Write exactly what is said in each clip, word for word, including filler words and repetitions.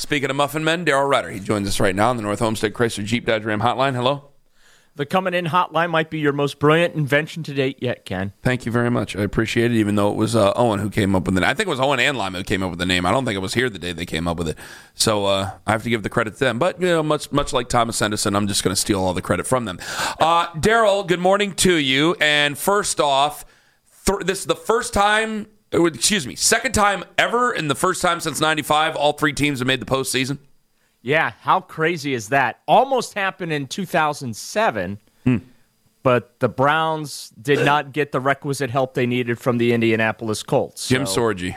speaking of Muffin Men, Daryl Rutter. He joins us right now on the North Homestead Chrysler Jeep Dodge Ram hotline. Hello. The coming in hotline might be your most brilliant invention to date yet, Ken. Thank you very much. I appreciate it, even though it was uh, Owen who came up with the name. I think it was Owen and Lima who came up with the name. I don't think it was here the day they came up with it. So uh, I have to give the credit to them. But, you know, much much like Thomas Edison, I'm just going to steal all the credit from them. Uh, Daryl, good morning to you. And first off, th- this is the first time, excuse me, second time ever, and the first time since ninety-five, all three teams have made the postseason. Yeah, how crazy is that? Almost happened in two thousand seven, hmm. but the Browns did not get the requisite help they needed from the Indianapolis Colts. So. Jim Sorgi.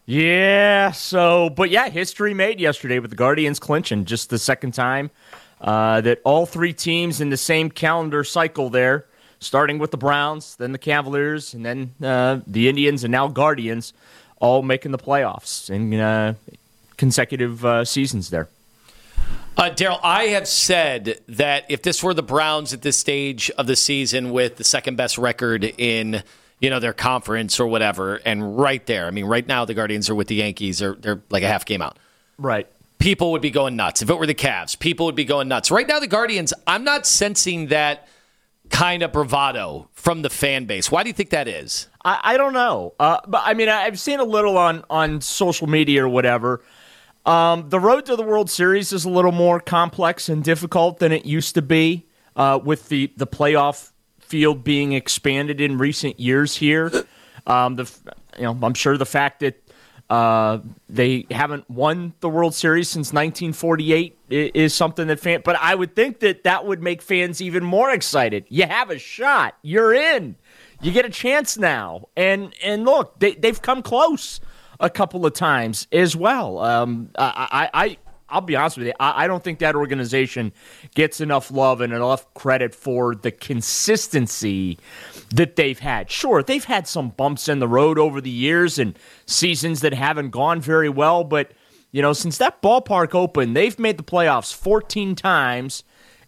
Yeah, so, but yeah, history made yesterday with the Guardians clinching. Just the second time uh, that all three teams in the same calendar cycle there, starting with the Browns, then the Cavaliers, and then uh, the Indians, and now Guardians, all making the playoffs in uh, consecutive uh, seasons there. Uh, Daryl, I have said that if this were the Browns at this stage of the season with the second best record in, you know, their conference or whatever, and right there, I mean, right now the Guardians are with the Yankees, or they're like a half game out. Right. People would be going nuts. If it were the Cavs, people would be going nuts. Right now, the Guardians, I'm not sensing that kind of bravado from the fan base. Why do you think that is? I, I don't know. Uh, but I mean, I've seen a little on, on social media or whatever. Um, the road to the World Series is a little more complex and difficult than it used to be, uh, with the, the playoff field being expanded in recent years here. Um, the you know, I'm sure the fact that uh, they haven't won the World Series since nineteen forty-eight is something that fans. But I would think that that would make fans even more excited. You have a shot. You're in. You get a chance now. And and look, they they've come close a couple of times as well. Um, I, I, I, I'll be honest with you. I, I don't think that organization gets enough love and enough credit for the consistency that they've had. Sure, they've had some bumps in the road over the years and seasons that haven't gone very well, but you know, since that ballpark opened, they've made the playoffs fourteen times,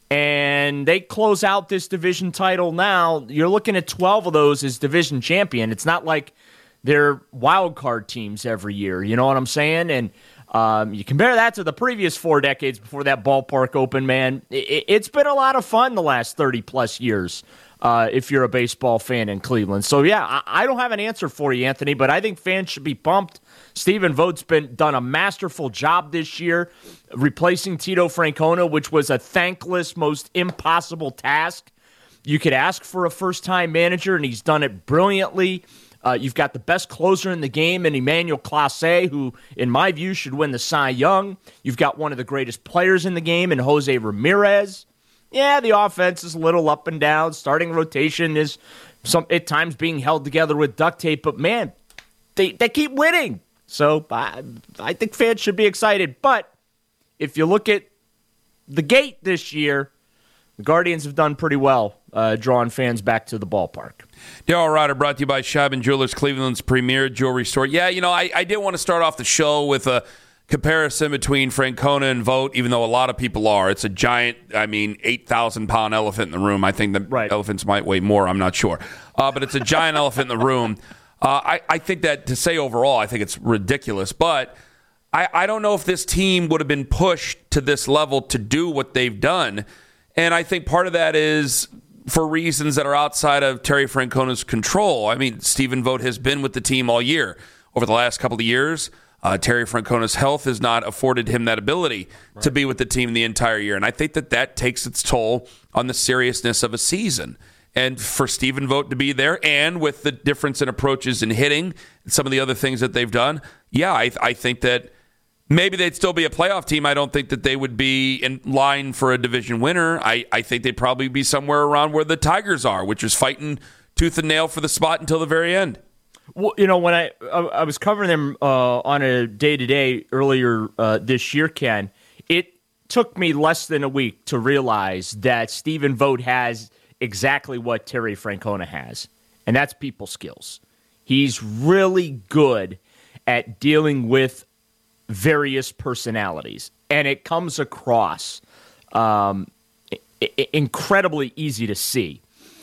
and they close out this division title now. You're looking at twelve of those as division champion. It's not like they're wild card teams every year, you know what I'm saying? And um, you compare that to the previous four decades before that ballpark opened, man, it, it's been a lot of fun the last thirty-plus years uh, if you're a baseball fan in Cleveland. So, yeah, I, I don't have an answer for you, Anthony, but I think fans should be pumped. Stephen Vogt's been done a masterful job this year replacing Tito Francona, which was a thankless, most impossible task you could ask for a first-time manager, and he's done it brilliantly. Uh, you've got the best closer in the game in Emmanuel Clase, who, in my view, should win the Cy Young. You've got one of the greatest players in the game in Jose Ramirez. Yeah, the offense is a little up and down. Starting rotation is some at times being held together with duct tape, but man, they, they keep winning. So I, I think fans should be excited. But if you look at the gate this year, the Guardians have done pretty well uh, drawing fans back to the ballpark. Daryl Rutter brought to you by Scheibin Jewelers, Cleveland's premier jewelry store. Yeah, you know, I, I did want to start off the show with a comparison between Francona and Vogt, even though a lot of people are. It's a giant, I mean, eight thousand pound elephant in the room. I think the right. elephants might weigh more. I'm not sure. Uh, but it's a giant elephant in the room. Uh, I, I think that to say overall, I think it's ridiculous. But I, I don't know if this team would have been pushed to this level to do what they've done. And I think part of that is for reasons that are outside of Terry Francona's control. I mean, Stephen Vogt has been with the team all year. Over the last couple of years, uh, Terry Francona's health has not afforded him that ability right. to be with the team the entire year. And I think that that takes its toll on the seriousness of a season. And for Stephen Vogt to be there, and with the difference in approaches in hitting and some of the other things that they've done, yeah, I, I think that maybe they'd still be a playoff team. I don't think that they would be in line for a division winner. I, I think they'd probably be somewhere around where the Tigers are, which is fighting tooth and nail for the spot until the very end. Well, you know, when I I, I was covering them uh, on a day-to-day earlier uh, this year, Ken, it took me less than a week to realize that Stephen Vogt has exactly what Terry Francona has, and that's people skills. He's really good at dealing with various personalities, and it comes across um, I- incredibly easy to see.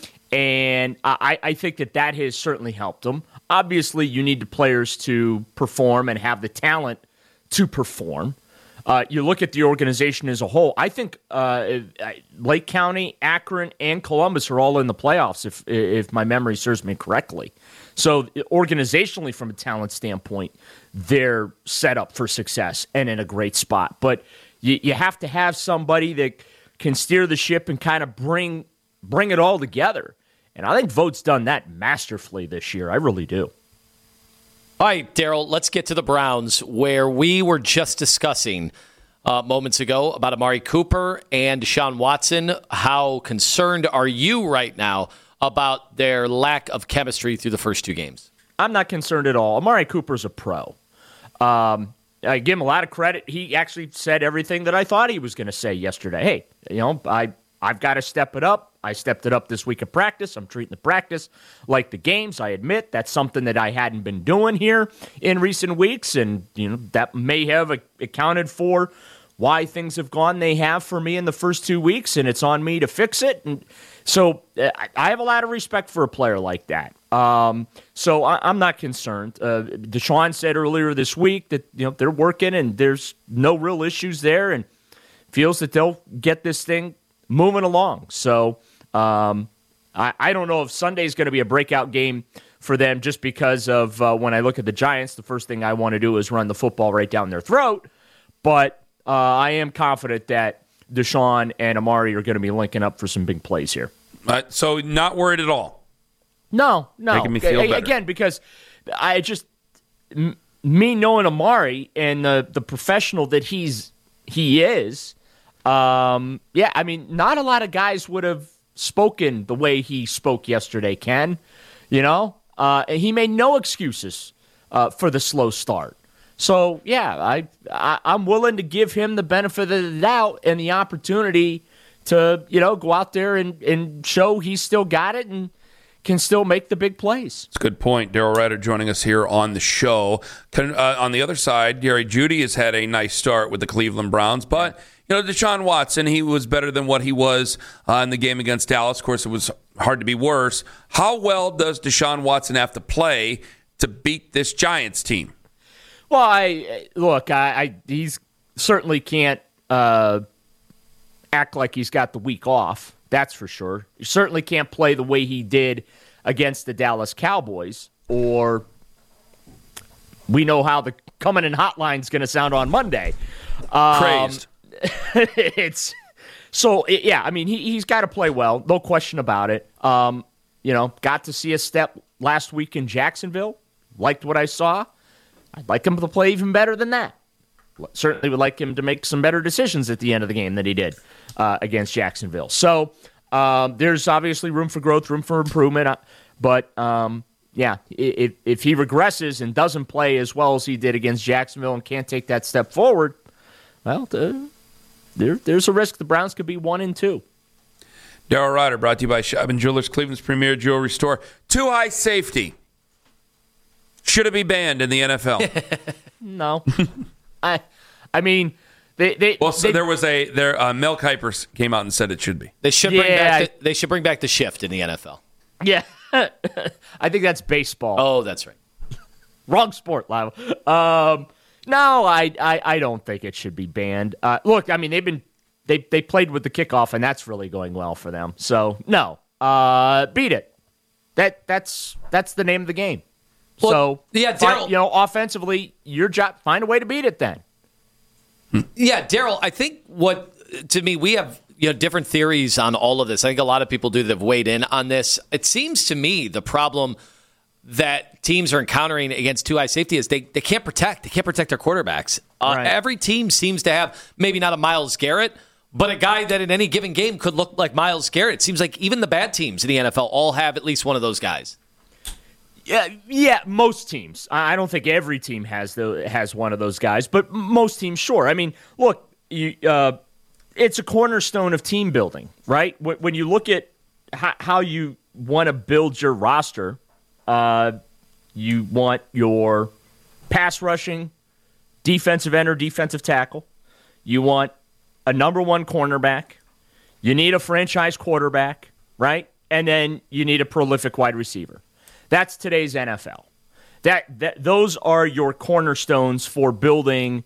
And I, I think that that has certainly helped him. Obviously, you need the players to perform and have the talent to perform. Uh, you look at the organization as a whole. I think uh, Lake County, Akron, and Columbus are all in the playoffs, if if my memory serves me correctly. So organizationally, from a talent standpoint, they're set up for success and in a great spot. But you, you have to have somebody that can steer the ship and kind of bring bring it all together. And I think Vogt's done that masterfully this year. I really do. All right, Daryl, let's get to the Browns, where we were just discussing uh, moments ago about Amari Cooper and Deshaun Watson. How concerned are you right now about their lack of chemistry through the first two games? I'm not concerned at all. Amari Cooper's a pro. Um, I give him a lot of credit. He actually said everything that I thought he was going to say yesterday. Hey, you know, I, I've got to step it up. I stepped it up this week of practice. I'm treating the practice like the games. I admit that's something that I hadn't been doing here in recent weeks, and you know that may have accounted for why things have gone they have for me in the first two weeks, and it's on me to fix it. And so I have a lot of respect for a player like that. Um, so I, I'm not concerned. Uh, Deshaun said earlier this week that you know they're working and there's no real issues there, and feels that they'll get this thing moving along. So um, I, I don't know if Sunday's going to be a breakout game for them just because of uh, when I look at the Giants, the first thing I want to do is run the football right down their throat. But uh, I am confident that Deshaun and Amari are going to be linking up for some big plays here. Uh, so not worried at all? No, no. Making me feel better. Again, because I just, m- me knowing Amari and the, the professional that he's he is, Um, yeah, I mean, not a lot of guys would have spoken the way he spoke yesterday, Ken. You know, uh, and he made no excuses uh, for the slow start. So, yeah, I, I, I'm willing to give him the benefit of the doubt and the opportunity to, you know, go out there and, and show he's still got it and can still make the big plays. It's a good point. Daryl Ryder joining us here on the show. Can, uh, on the other side, Gary Judy has had a nice start with the Cleveland Browns, but you know, Deshaun Watson, he was better than what he was uh, in the game against Dallas. Of course, it was hard to be worse. How well does Deshaun Watson have to play to beat this Giants team? Well, I look, I, I he's certainly can't uh, act like he's got the week off. That's for sure. He certainly can't play the way he did against the Dallas Cowboys, or we know how the coming in hotline is going to sound on Monday. Um, Crazed. it's so it, yeah. I mean, he he's got to play well, no question about it. Um, you know, got to see a step last week in Jacksonville. Liked what I saw. I'd like him to play even better than that. Certainly would like him to make some better decisions at the end of the game than he did uh, against Jacksonville. So um, there's obviously room for growth, room for improvement. But um, yeah, if if he regresses and doesn't play as well as he did against Jacksonville and can't take that step forward, well. Uh, There, there's a risk the Browns could be one and two. Daryl Ryder, brought to you by Schaub and Jewelers, Cleveland's premier jewelry store. Too high safety. Should it be banned in the N F L? No, I, I mean, they, they. Well, so they, there was a there. Uh, Mel Kiper came out and said it should be. They should Yeah, bring back. I- The, they should bring back the shift in the N F L. Yeah, I think that's baseball. Oh, that's right. Wrong sport, Lyle. Um, no, I, I, I don't think it should be banned. Uh, look, I mean, they've been they they played with the kickoff, and that's really going well for them. So no, uh, beat it. That that's that's the name of the game. Well, so yeah, fi- Daryl- you know, offensively, your job, find a way to beat it. Then Yeah, Daryl, I think what, to me, we have you know different theories on all of this. I think a lot of people do that have weighed in on this. It seems to me the problem that teams are encountering against two high safety is they, they can't protect. They can't protect their quarterbacks. Uh, Right. Every team seems to have maybe not a Myles Garrett, but a guy that in any given game could look like Myles Garrett. It seems like even the bad teams in the N F L all have at least one of those guys. yeah, yeah, most teams. I I don't think every team has the has one of those guys, but m- most teams, sure. I mean, look, you, uh, it's a cornerstone of team building, right? When, when you look at how, how you want to build your roster. Uh, you want your pass rushing, defensive end or defensive tackle. You want a number one cornerback. You need a franchise quarterback, right? And then you need a prolific wide receiver. That's today's N F L. That, that those are your cornerstones for building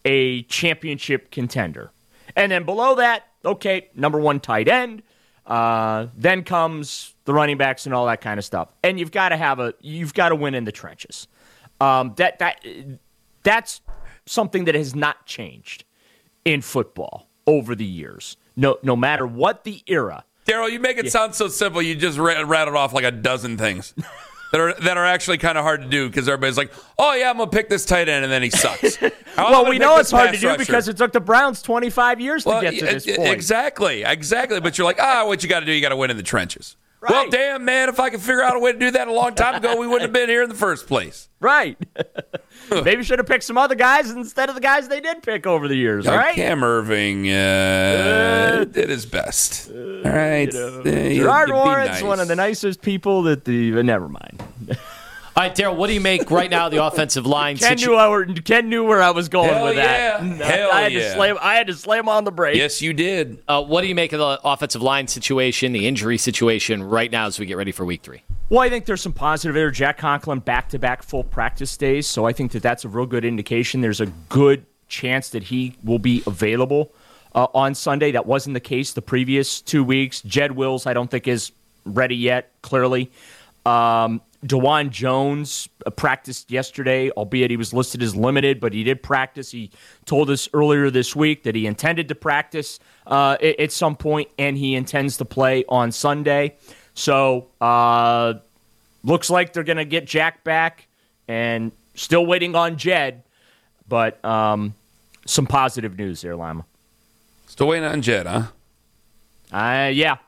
a championship contender. And then below that, okay, number one tight end. Uh, then comes the running backs and all that kind of stuff. And you've got to have a you've got to win in the trenches. Um, that that that's something that has not changed in football over the years. No, no matter what the era. Daryl, you make it yeah. sound so simple. You just rattled off like a dozen things that are that are actually kind of hard to do because everybody's like, "Oh yeah, I'm gonna pick this tight end," and then he sucks. Well, we know it's hard to do rusher. because it took the Browns twenty-five years well, to get to this it, point. Exactly, exactly. But you're like, ah, what you got to do? You got to win in the trenches. Right. Well, damn, man, if I could figure out a way to do that a long time ago, we wouldn't have been here in the first place. Right. Maybe should have picked some other guys instead of the guys they did pick over the years, yeah, all right? Cam Irving uh, uh, did his best. Uh, all right. You know, uh, Gerard Warren's nice. one of the nicest people that the... Uh, never mind. All right, Daryl, what do you make right now of the offensive line? Ken, situ- knew I were, Ken knew where I was going Hell with that. Yeah. Hell I had yeah. to slam. I had to slam on the brake. Yes, you did. Uh, what do you make of the offensive line situation, the injury situation right now as we get ready for week three? Well, I think there's some positive there. Jack Conklin back-to-back full practice days, so I think that that's a real good indication. There's a good chance that he will be available uh, on Sunday. That wasn't the case the previous two weeks. Jed Wills, I don't think, is ready yet, clearly. Um, DeJuan Jones practiced yesterday, albeit he was listed as limited, but he did practice. He told us earlier this week that he intended to practice uh, at some point, and he intends to play on Sunday. So, uh, looks like they're going to get Jack back, and still waiting on Jed, but um, some positive news there, Lima. Still waiting on Jed, huh? Uh, yeah.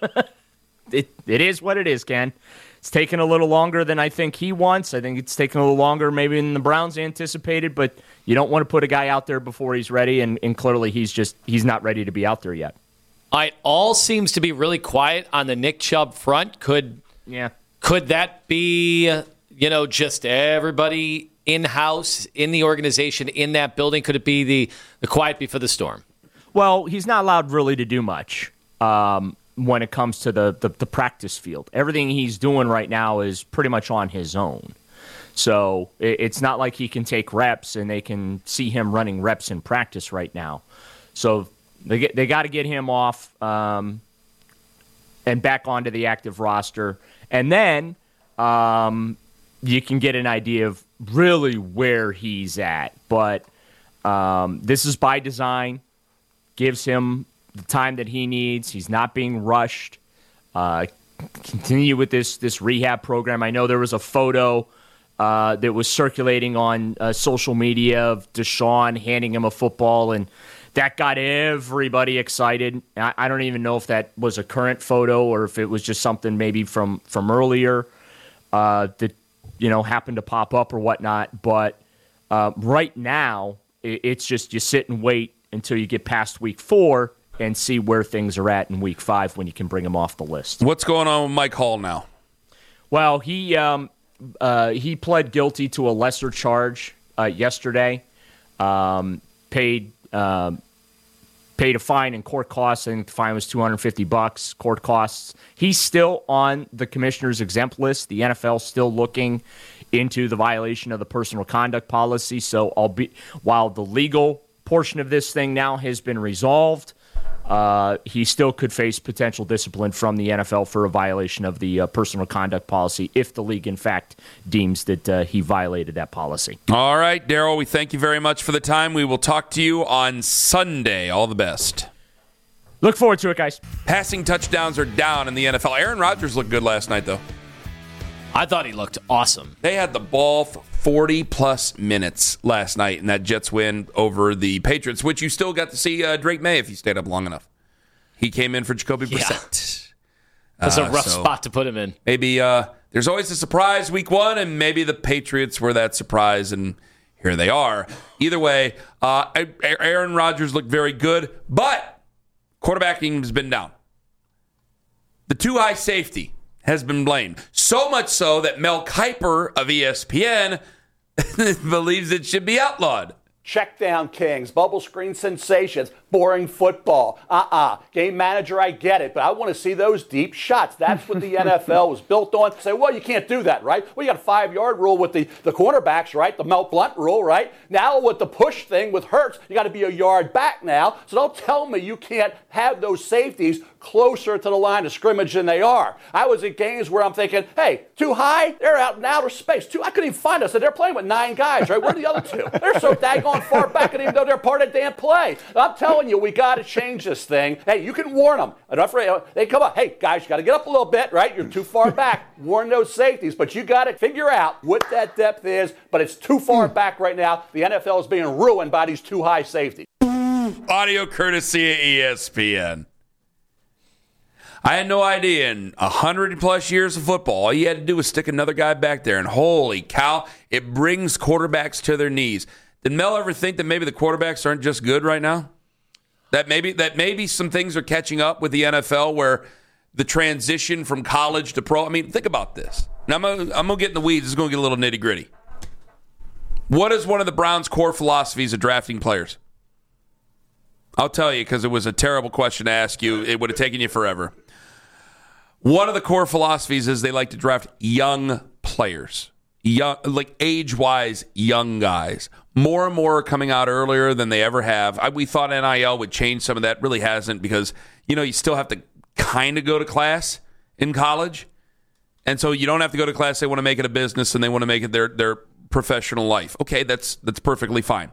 it It is what it is, Ken. It's taken a little longer than I think he wants. I think it's taken a little longer maybe than the Browns anticipated, but you don't want to put a guy out there before he's ready, and, and clearly he's just he's not ready to be out there yet. It all seems to be really quiet on the Nick Chubb front. Could yeah. Could that be, you know, just everybody in-house, in the organization, in that building? Could it be the, the quiet before the storm? Well, he's not allowed really to do much. Um when it comes to the, the, the practice field. Everything he's doing right now is pretty much on his own. So it, it's not like he can take reps and they can see him running reps in practice right now. So they get, they got to get him off um, and back onto the active roster. And then um, you can get an idea of really where he's at. But um, this is by design. Gives him the time that he needs. He's not being rushed. Uh, continue with this this rehab program. I know there was a photo uh, that was circulating on uh, social media of Deshaun handing him a football, and that got everybody excited. I, I don't even know if that was a current photo or if it was just something maybe from from earlier uh, that you know happened to pop up or whatnot. But uh, right now, it, it's just you sit and wait until you get past week four and see where things are at in week five when you can bring him off the list. What's going on with Mike Hall now? Well, he um, uh, he pled guilty to a lesser charge uh, yesterday, um, paid um, paid a fine and court costs. I think the fine was two hundred fifty bucks, court costs. He's still on the commissioner's exempt list. The N F L still looking into the violation of the personal conduct policy. So I'll be, while the legal portion of this thing now has been resolved, Uh, he still could face potential discipline from the N F L for a violation of the uh, personal conduct policy if the league, in fact, deems that uh, he violated that policy. All right, Daryl, we thank you very much for the time. We will talk to you on Sunday. All the best. Look forward to it, guys. Passing touchdowns are down in the N F L. Aaron Rodgers looked good last night, though. I thought he looked awesome. They had the ball for forty-plus minutes last night in that Jets win over the Patriots, which you still got to see uh, Drake May if you stayed up long enough. He came in for Jacoby Brissett. Yeah. That's uh, a rough so spot to put him in. Maybe uh, there's always a surprise week one, and maybe the Patriots were that surprise, and here they are. Either way, uh, Aaron Rodgers looked very good, but quarterbacking has been down. The too-high safety has been blamed. So much so that Mel Kiper of E S P N believes it should be outlawed. check down kings, bubble screen sensations, boring football. Uh-uh. Game manager, I get it, but I want to see those deep shots. That's what the N F L was built on. Say, well, you can't do that, right? Well, you got a five-yard rule with the, the cornerbacks, right? The Mel Blount rule, right? Now with the push thing with Hurts, you got to be a yard back now. So don't tell me you can't have those safeties closer to the line of scrimmage than they are. I was at games where I'm thinking, hey, too high? They're out in outer space. Too, I couldn't even find us. So they're playing with nine guys, right? Where are the other two? They're so daggone far back, I didn't even know they're part of the damn play. I'm telling you, we got to change this thing. Hey, you can warn them. Enough for, they come up. Hey, guys, you got to get up a little bit, right? You're too far back. Warn those safeties. But you got to figure out what that depth is. But it's too far back right now. The N F L is being ruined by these too high safeties. Audio courtesy of E S P N. I had no idea in one hundred plus years of football, all you had to do was stick another guy back there, and holy cow, it brings quarterbacks to their knees. Did Mel ever think that maybe the quarterbacks aren't just good right now? That maybe that maybe some things are catching up with the N F L where the transition from college to pro. I mean, think about this. Now, I'm going I'm to get in the weeds. It's going to get a little nitty-gritty. What is one of the Browns' core philosophies of drafting players? I'll tell you because it was a terrible question to ask you. It would have taken you forever. One of the core philosophies is they like to draft young players, young, like age-wise young guys. More and more are coming out earlier than they ever have. I, we thought N I L would change some of that. Really hasn't because, you know, you still have to kind of go to class in college. And so you don't have to go to class. They want to make it a business and they want to make it their, their professional life. Okay, that's that's perfectly fine.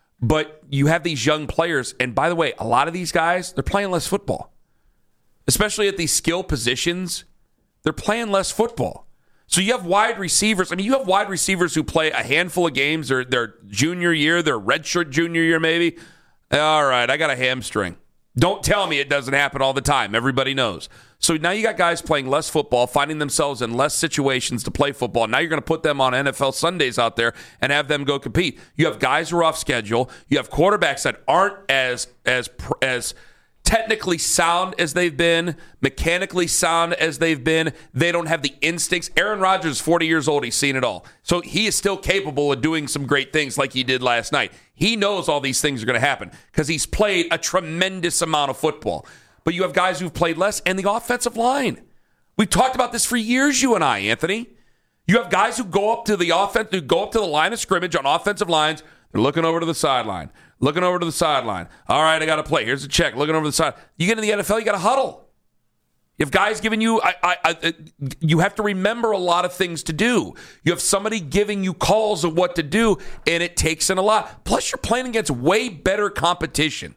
But you have these young players. And by the way, a lot of these guys, they're playing less football. Especially at these skill positions, they're playing less football. So you have wide receivers. I mean, you have wide receivers who play a handful of games. Their their junior year, their redshirt junior year, maybe. All right, I got a hamstring. Don't tell me it doesn't happen all the time. Everybody knows. So now you got guys playing less football, finding themselves in less situations to play football. Now you're going to put them on N F L Sundays out there and have them go compete. You have guys who are off schedule. You have quarterbacks that aren't as as as technically sound as they've been, mechanically sound as they've been. They don't have the instincts. Aaron Rodgers is forty years old. He's seen it all. So he is still capable of doing some great things like he did last night. He knows all these things are going to happen because he's played a tremendous amount of football. But you have guys who've played less, and the offensive line. We've talked about this for years, you and I, Anthony. You have guys who go up to the offense, who go up to the line of scrimmage on offensive lines. They're looking over to the sideline. Looking over to the sideline. All right, I got to play. Here's a check. Looking over the side. You get in the N F L, you got to huddle. You have guys giving you, I, I, I, you have to remember a lot of things to do. You have somebody giving you calls of what to do, and it takes in a lot. Plus, you're playing against way better competition.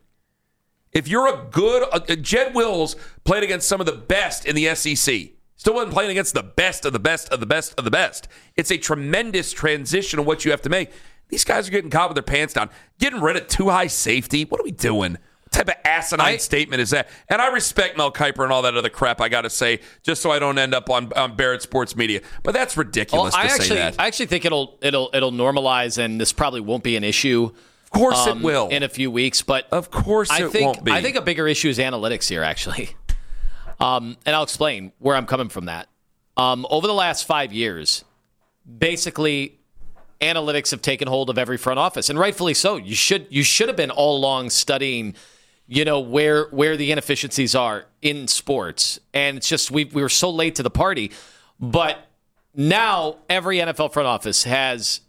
If you're a good, uh, Jed Wills played against some of the best in the S E C. Still wasn't playing against the best of the best of the best of the best. It's a tremendous transition of what you have to make. These guys are getting caught with their pants down. Getting rid of too high safety. What are we doing? What type of asinine I, statement is that? And I respect Mel Kiper and all that other crap, I got to say, just so I don't end up on, on Barrett Sports Media. But that's ridiculous well, to I actually, say that. I actually think it'll it'll it'll normalize, and this probably won't be an issue. Of course um, it will. In a few weeks. But of course I it think, won't be. I think a bigger issue is analytics here, actually. Um, and I'll explain where I'm coming from that. Um, over the last five years, basically, analytics have taken hold of every front office, and rightfully so. You should you should have been all along studying, you know, where where the inefficiencies are in sports, and it's just we we were so late to the party. But now every N F L front office has,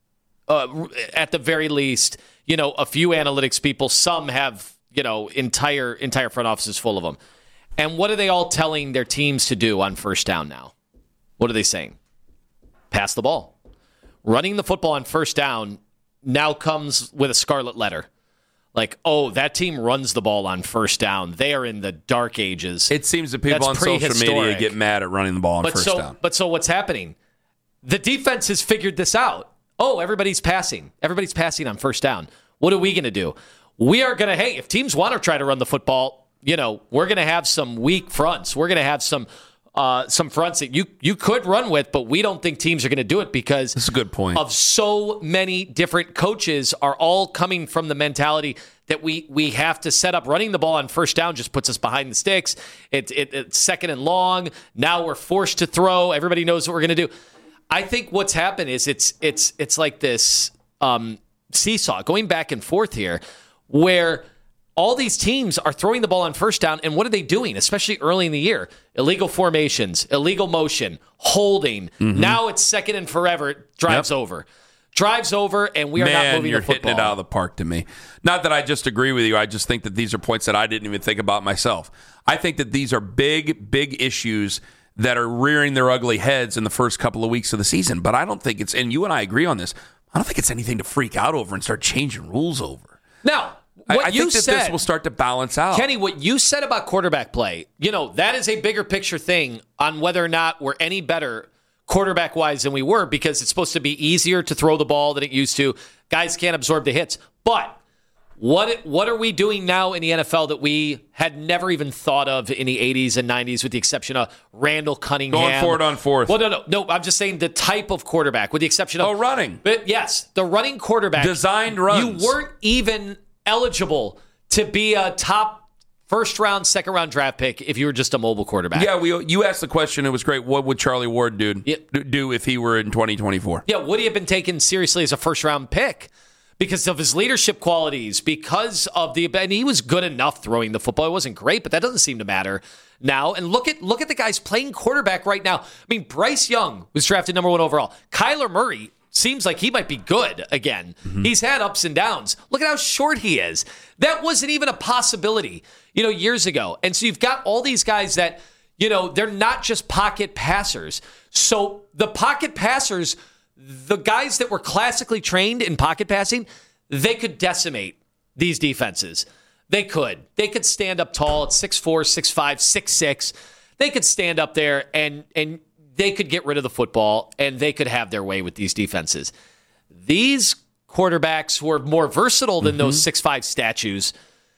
uh, at the very least, you know, a few analytics people. Some have, you know, entire entire front offices full of them. And what are they all telling their teams to do on first down now? What are they saying? Pass the ball. Running the football on first down now comes with a scarlet letter. Like, oh, that team runs the ball on first down. They are in the dark ages. It seems that people That's on social media get mad at running the ball on but first so, down. But so what's happening? The defense has figured this out. Oh, everybody's passing. Everybody's passing on first down. What are we going to do? We are going to, hey, if teams want to try to run the football, you know, we're going to have some weak fronts. We're going to have some uh, some fronts that you you could run with, but we don't think teams are going to do it because that's a good point. Of so many different coaches are all coming from the mentality that we we have to set up running the ball on first down just puts us behind the sticks. It, it, it's second and long. Now we're forced to throw. Everybody knows what we're going to do. I think what's happened is it's it's it's like this um, seesaw, going back and forth here, where all these teams are throwing the ball on first down, and what are they doing, especially early in the year? Illegal formations, illegal motion, holding. Mm-hmm. Now it's second and forever. It drives yep. over. Drives over, and we are Man, not moving you're the football. hitting it out of the park to me. Not that I just agree with you. I just think that these are points that I didn't even think about myself. I think that these are big, big issues that are rearing their ugly heads in the first couple of weeks of the season. But I don't think it's, and you and I agree on this, I don't think it's anything to freak out over and start changing rules over. Now, what I, I you think that said, this will start to balance out. Kenny, what you said about quarterback play, you know, that is a bigger picture thing on whether or not we're any better quarterback-wise than we were, because it's supposed to be easier to throw the ball than it used to. Guys can't absorb the hits. But what what are we doing now in the N F L that we had never even thought of in the eighties and nineties, with the exception of Randall Cunningham? Going forward on fourth. Well, no, no, no. I'm just saying the type of quarterback, with the exception of... Oh, running. But yes, the running quarterback. Designed runs. You weren't even eligible to be a top first round, second round draft pick if you were just a mobile quarterback. Yeah, we, you asked the question. It was great. What would Charlie Ward do, yep. do if he were in twenty twenty-four? Yeah, would he have been taken seriously as a first round pick because of his leadership qualities, because of the, and he was good enough throwing the football. It wasn't great, but that doesn't seem to matter now. And look at look at the guys playing quarterback right now. I mean, Bryce Young was drafted number one overall. Kyler Murray seems like he might be good again. Mm-hmm. He's had ups and downs. Look at how short he is. That wasn't even a possibility, you know, years ago. And so you've got all these guys that, you know, they're not just pocket passers. So the pocket passers, the guys that were classically trained in pocket passing, they could decimate these defenses. They could. They could stand up tall at six four, six five, six six. They could stand up there and and they could get rid of the football, and they could have their way with these defenses. These quarterbacks who are more versatile than mm-hmm. those six five statues,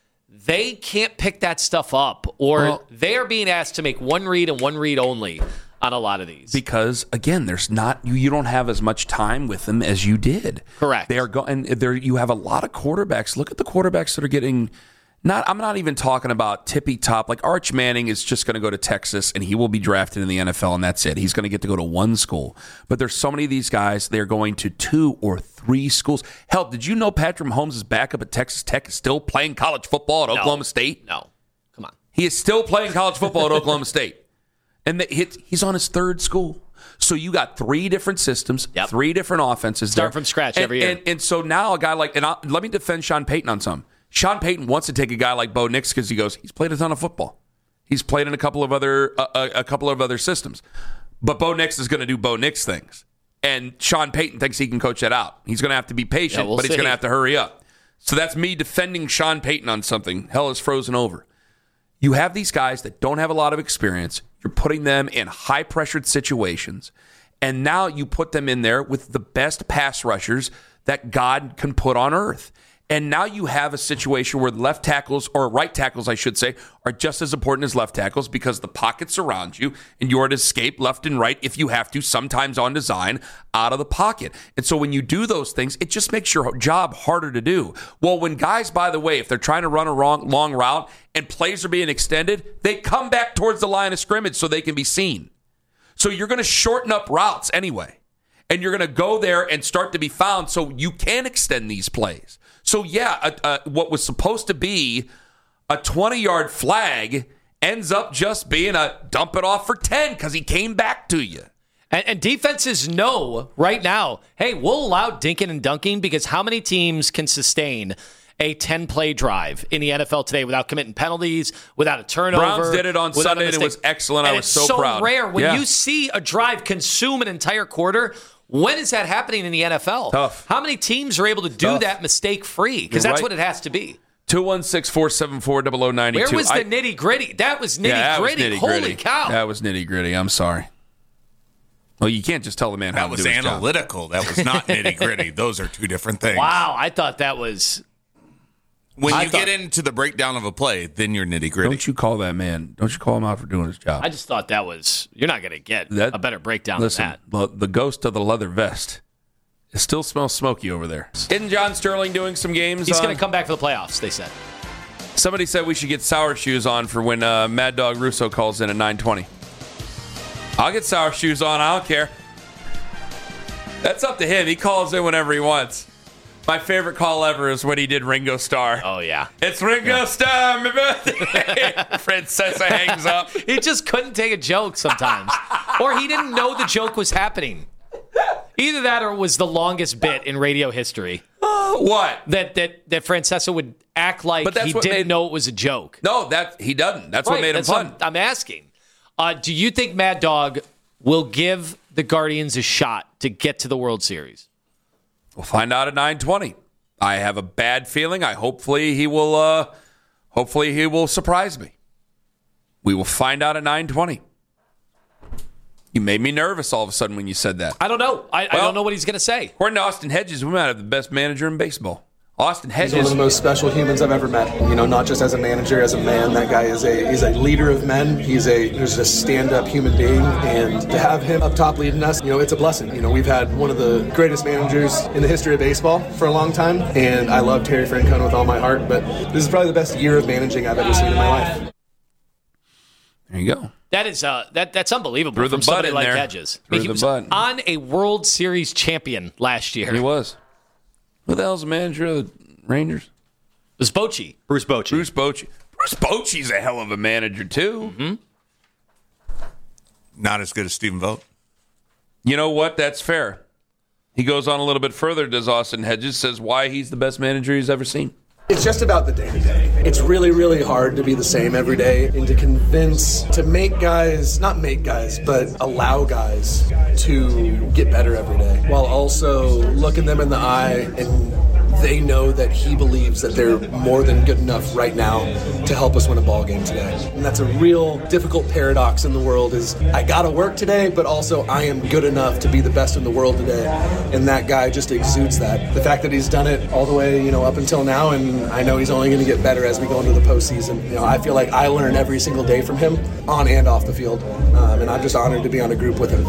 they can't pick that stuff up, or well, they are being asked to make one read and one read only on a lot of these. Because, again, there's not you, you don't have as much time with them as you did. Correct. They are go, and there you have a lot of quarterbacks. Look at the quarterbacks that are getting... Not, I'm not even talking about tippy top. Like Arch Manning is just going to go to Texas and he will be drafted in the N F L, and that's it. He's going to get to go to one school. But there's so many of these guys, they're going to two or three schools. Hell, did you know Patrick Mahomes' backup at Texas Tech is still playing college football at no. Oklahoma State? No. Come on. He is still playing college football at Oklahoma State. And the, he's on his third school. So you got three different systems, yep. three different offenses. Start there. from scratch and, every year. And, and so now a guy like, and I'll, let me defend Sean Payton on some. Sean Payton wants to take a guy like Bo Nix because he goes, he's played a ton of football. He's played in a couple of other uh, a couple of other systems. But Bo Nix is going to do Bo Nix things. And Sean Payton thinks he can coach that out. He's going to have to be patient, yeah, we'll but see. He's going to have to hurry up. So that's me defending Sean Payton on something. Hell is frozen over. You have these guys that don't have a lot of experience. You're putting them in high-pressured situations. And now you put them in there with the best pass rushers that God can put on earth. And now you have a situation where left tackles, or right tackles, I should say, are just as important as left tackles because the pocket surrounds you and you're to escape left and right if you have to, sometimes on design, out of the pocket. And so when you do those things, it just makes your job harder to do. Well, when guys, by the way, if they're trying to run a wrong, long route and plays are being extended, they come back towards the line of scrimmage so they can be seen. So you're going to shorten up routes anyway. And you're going to go there and start to be found so you can extend these plays. So, yeah, uh, uh, what was supposed to be a twenty-yard flag ends up just being a dump it off for ten because he came back to you. And, and defenses know right now, hey, we'll allow dinking and dunking because how many teams can sustain a ten-play drive in the N F L today without committing penalties, without a turnover? Browns did it on Sunday, and it was excellent. And I was so, so proud. It's so rare. When yeah. you see a drive consume an entire quarter, when is that happening in the N F L? Tough. How many teams are able to do Tough. that mistake-free? Because that's right. what it has to be. two one six, four seven four, zero zero nine two. Where was I, the nitty-gritty? That was nitty-gritty. Yeah, that was nitty-gritty. Holy cow. That was nitty-gritty. I'm sorry. Well, you can't just tell the man how that to do his job. That was analytical. That was not nitty-gritty. Those are two different things. Wow, I thought that was... When I you thought, get into the breakdown of a play, then you're nitty-gritty. Don't you call that man. Don't you call him out for doing his job. I just thought that was... You're not going to get that, a better breakdown listen, than that. The, the ghost of the leather vest. It still smells smoky over there. Isn't John Sterling doing some games? He's on? going to come back for the playoffs, they said. Somebody said we should get sour shoes on for when uh, Mad Dog Russo calls in at nine twenty. I'll get sour shoes on. I don't care. That's up to him. He calls in whenever he wants. My favorite call ever is when he did Ringo Starr. Oh, yeah. It's Ringo yeah. Starr, my birthday. Francesa hangs up. He just couldn't take a joke sometimes. Or he didn't know the joke was happening. Either that or it was the longest bit in radio history. Uh, what? That that that Francesa would act like he didn't made, know it was a joke. No, that he doesn't. That's right, what made that's him fun. What I'm, I'm asking. Uh, do you think Mad Dog will give the Guardians a shot to get to the World Series? We'll find out at nine twenty. I have a bad feeling. I hopefully he will. Uh, hopefully he will surprise me. We will find out at nine twenty. You made me nervous all of a sudden when you said that. I don't know. I, well, I don't know what he's going to say. According to Austin Hedges, we might have the best manager in baseball. Austin Hedges. He's one of the most special humans I've ever met. You know, not just as a manager, as a man. That guy is a he's a leader of men. He's a he's a stand-up human being, and to have him up top leading us, you know, it's a blessing. You know, we've had one of the greatest managers in the history of baseball for a long time, and I love Terry Francona with all my heart. But this is probably the best year of managing I've ever seen in my life. There you go. That is uh, that that's unbelievable Threw from the somebody in like there. Hedges. Threw I mean, he the was butt. on a World Series champion last year. He was. Who the hell's the manager of the Rangers? It was Bochy. Bruce Bochy. Bruce Bochy. Bruce Bochy's a hell of a manager, too. Mm-hmm. Not as good as Stephen Vogt. You know what? That's fair. He goes on a little bit further, does Austin Hedges, says why he's the best manager he's ever seen. It's just about the day-to-day. It's really, really hard to be the same every day and to convince, to make guys, not make guys, but allow guys to get better every day while also looking them in the eye and they know that he believes that they're more than good enough right now to help us win a ball game today. And that's a real difficult paradox in the world is I gotta work today, but also I am good enough to be the best in the world today. And that guy just exudes that. The fact that he's done it all the way, you know, up until now, and I know he's only going to get better as we go into the postseason. You know, I feel like I learn every single day from him, on and off the field. Um, and I'm just honored to be on a group with him.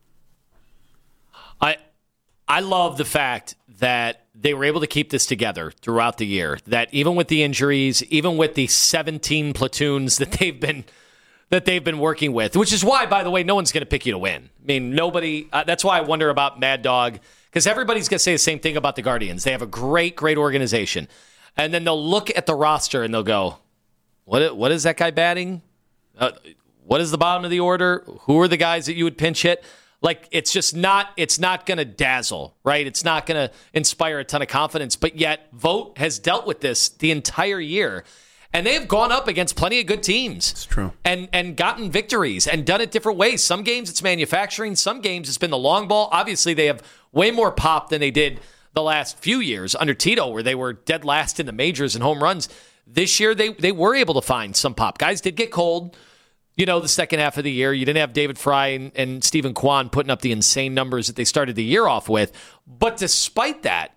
I I love the fact that they were able to keep this together throughout the year. That even with the injuries, even with the seventeen platoons that they've been that they've been working with, which is why, by the way, no one's going to pick you to win. I mean, nobody. Uh, that's why I wonder about Mad Dog, because everybody's going to say the same thing about the Guardians. They have a great, great organization, and then they'll look at the roster and they'll go, "What? What is that guy batting? Uh, what is the bottom of the order? Who are the guys that you would pinch hit?" Like, it's just not, it's not going to dazzle, right? It's not going to inspire a ton of confidence. But yet, Vogt has dealt with this the entire year. And they have gone up against plenty of good teams. It's true. And and gotten victories and done it different ways. Some games it's manufacturing. Some games it's been the long ball. Obviously, they have way more pop than they did the last few years under Tito, where they were dead last in the majors and home runs. This year, they, they were able to find some pop. Guys did get cold. You know, the second half of the year, you didn't have David Fry and, and Stephen Kwan putting up the insane numbers that they started the year off with. But despite that,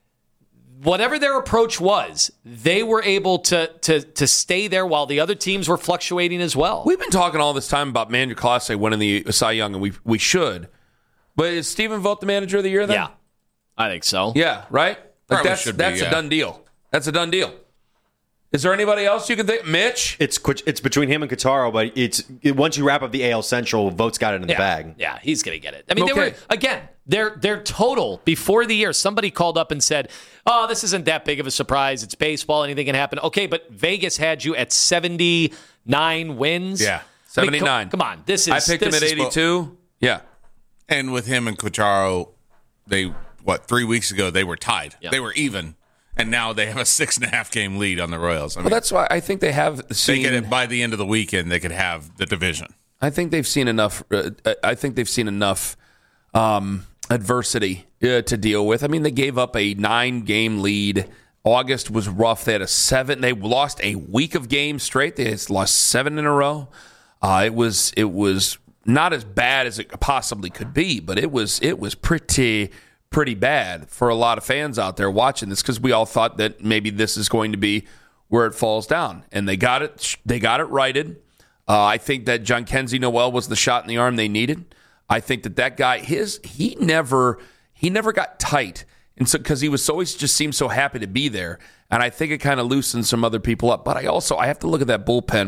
whatever their approach was, they were able to to to stay there while the other teams were fluctuating as well. We've been talking all this time about Manuel Clase winning the Cy Young, and we we should. But is Stephen Vogt the manager of the year then? Yeah, I think so. Yeah, right? Like Probably that's should be, that's yeah. a done deal. That's a done deal. Is there anybody else you can think? Mitch? It's it's between him and Kataro, but it's it, once you wrap up the A L Central, Vogt's got it in the yeah. bag. Yeah, he's going to get it. I mean, Okay. they were again, their their total before the year. Somebody called up and said, "Oh, this isn't that big of a surprise. It's baseball. Anything can happen." Okay, but Vegas had you at seventy-nine wins. Yeah, I mean, seventy-nine. come, come on, this is. I picked him this at is- eighty-two. Yeah. And with him and Quacharo, they, what, three weeks ago, they were tied. Yeah. They were even. And now they have a six and a half game lead on the Royals. I mean, Well, that's why I think they have they seen. could, by the end of the weekend, they could have the division. I think they've seen enough. Uh, I think they've seen enough um, adversity uh, to deal with. I mean, they gave up a nine-game lead. August was rough. They had a seven. They lost a week of games straight. They had lost seven in a row. Uh, it was it was not as bad as it possibly could be, but it was it was pretty. pretty bad for a lot of fans out there watching this because we all thought that maybe this is going to be where it falls down, and they got it. They got it righted. Uh, I think that Jhonkensy Noel was the shot in the arm they needed. I think that that guy, his he never he never got tight, and so because he was always just seemed so happy to be there, and I think it kind of loosened some other people up. But I also I have to look at that bullpen,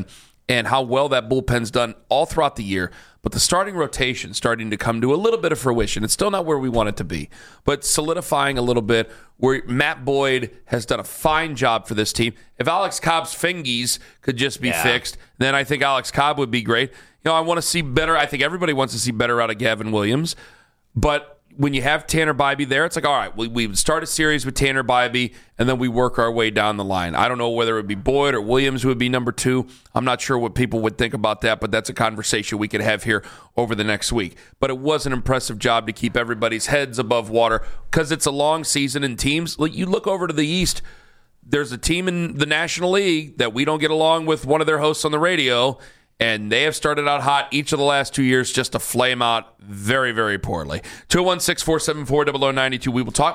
and how well that bullpen's done all throughout the year. But the starting rotation starting to come to a little bit of fruition. It's still not where we want it to be, but solidifying a little bit where Matt Boyd has done a fine job for this team. If Alex Cobb's fingies could just be Yeah. fixed, then I think Alex Cobb would be great. You know, I want to see better. I think everybody wants to see better out of Gavin Williams. But when you have Tanner Bybee there, it's like, all right, we, we start a series with Tanner Bybee, and then we work our way down the line. I don't know whether it would be Boyd or Williams would be number two. I'm not sure what people would think about that, but that's a conversation we could have here over the next week. But it was an impressive job to keep everybody's heads above water because it's a long season and teams. You look over to the East, there's a team in the National League that we don't get along with one of their hosts on the radio, and they have started out hot each of the last two years just to flame out very, very poorly. two one six, four seven four, zero zero nine two. We will talk